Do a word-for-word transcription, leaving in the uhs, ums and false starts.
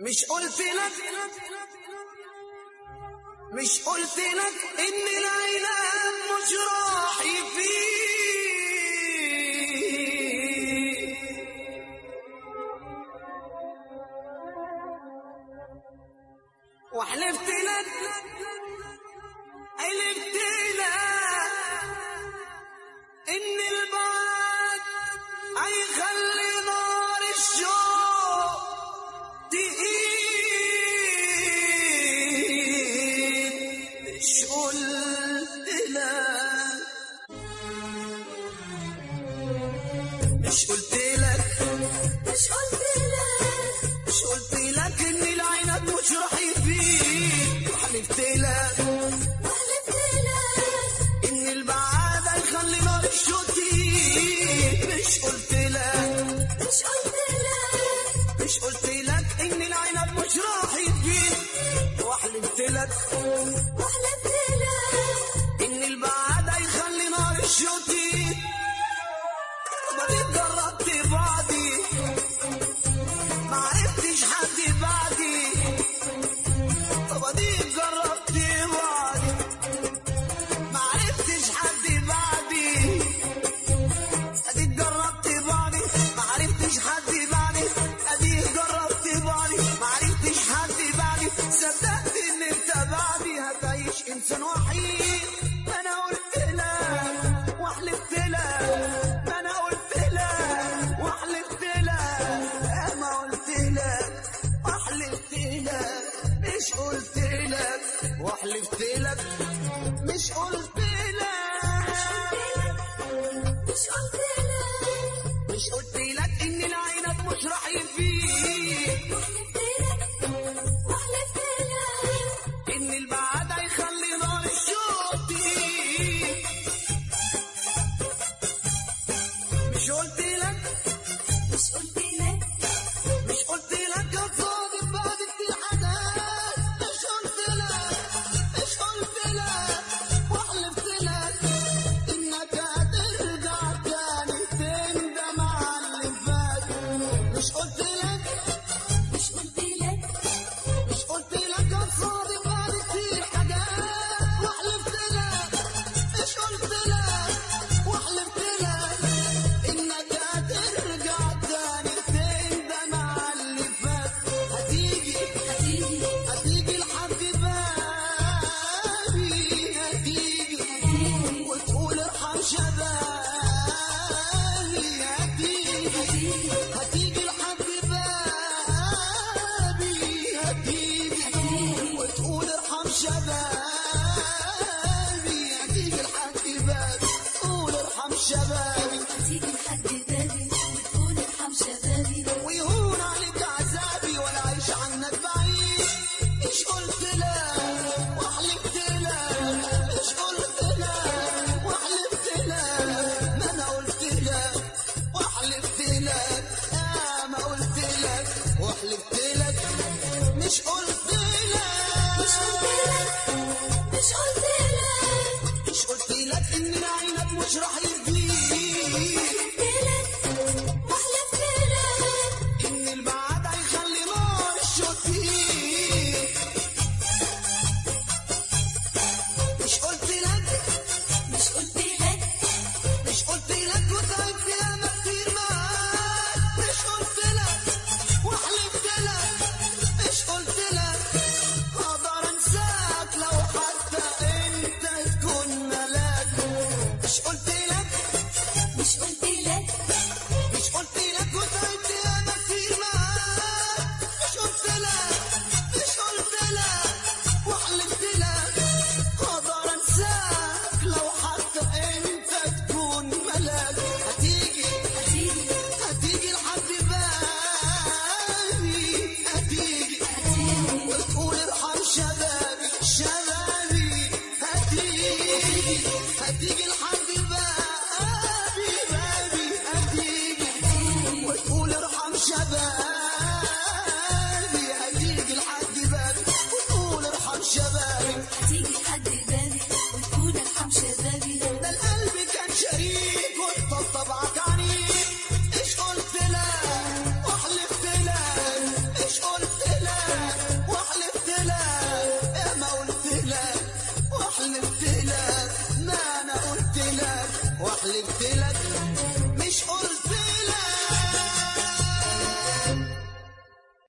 مش قلت لك مش قلت لك ان العالم مش راح يفيد، وحلفت لك قلبت لك ان البعد هيخلي نار الشوق تقيل. مش قلت لك مش قلت لك مش قلت لك مش قلت لك ان العنب مش راح يفيد، وحلفت لك وحلفت لك ان البعاد هيخلي نار الشوق تقيل. مش قلت لك مش قلت لك مش قلت لك ان العنب مش راح يفيد، وحلفت لك وحلفت لك ان البعاد هيخلي نار الشوق تقيل. وبعدين جربت بعدي ما عرفتش حد بعدي، وبعدين جربت بعدي ما عرفتش حد بعدي، اديك جربت بعدي ما عرفتش حد بعدي، اديك جربت بعدي ما عرفتش حد بعدي. صدقت ان انت بعدي هتعيش انسان وحيد. انا قلت لك وحلفت لك، انا قلت لك وحلفت لك، ما قلت لك وحلفت لك. مش قلت لك وحلفت لك مش قلت لك مش قلت لك مش قلت لك ان العنب مش راح يفيد، وحلفت لك وحلفت لك ان البعاد هيخلي نار الشوق تقيل. مش قلت لك مش قلت لك مش قلت لك يا صادق بعد في حاجات. مش قلت لك مش قلت لك وحلفت لك انك هترجع تاني تندم على اللي فات. مش قلت لك مش قلت لك مش قلت لك يا صادق بعد في حاجات. وحلفت لك مش قلت لك وحلفت لك انك هترجع تاني تندم على اللي فات. هتيجي هتيجي هتيجي لحد بابي، هتيجي هتيجي وتقول ارحم شبابي. هتيجي هتيجي هتيجي لحد بابي، هتيجي هتيجي وتقول ارحم شبابي. هتيجي لحد بابي تقول ارحم شبابي، هتيجي لحد بابي وتقول ارحم شبابي. ويهون عليك عذابي ولا عايش عنك بعيد. مش قلت لك وحلفت لك مش قلت لك وحلفت لك، ما انا قلت لك وحلفت لك، آه ما قلت لك وحلفت لك. مش قلت لك مش قلت لك مش قلت لك مش قلت لك ان العنب مش راح يفيد، وحلفت لك وحلفت لك ان البعاد هيخلي نار الشوق تقيل. مش قلت لك مش قلت لك مش قلت لك وتعبت ياما كتير معاك. مش قلت لك وحلفت لك مش قلت لك اقدر انساك لو حتى انت تكون ملاك. مش قلت لك وحلفت لك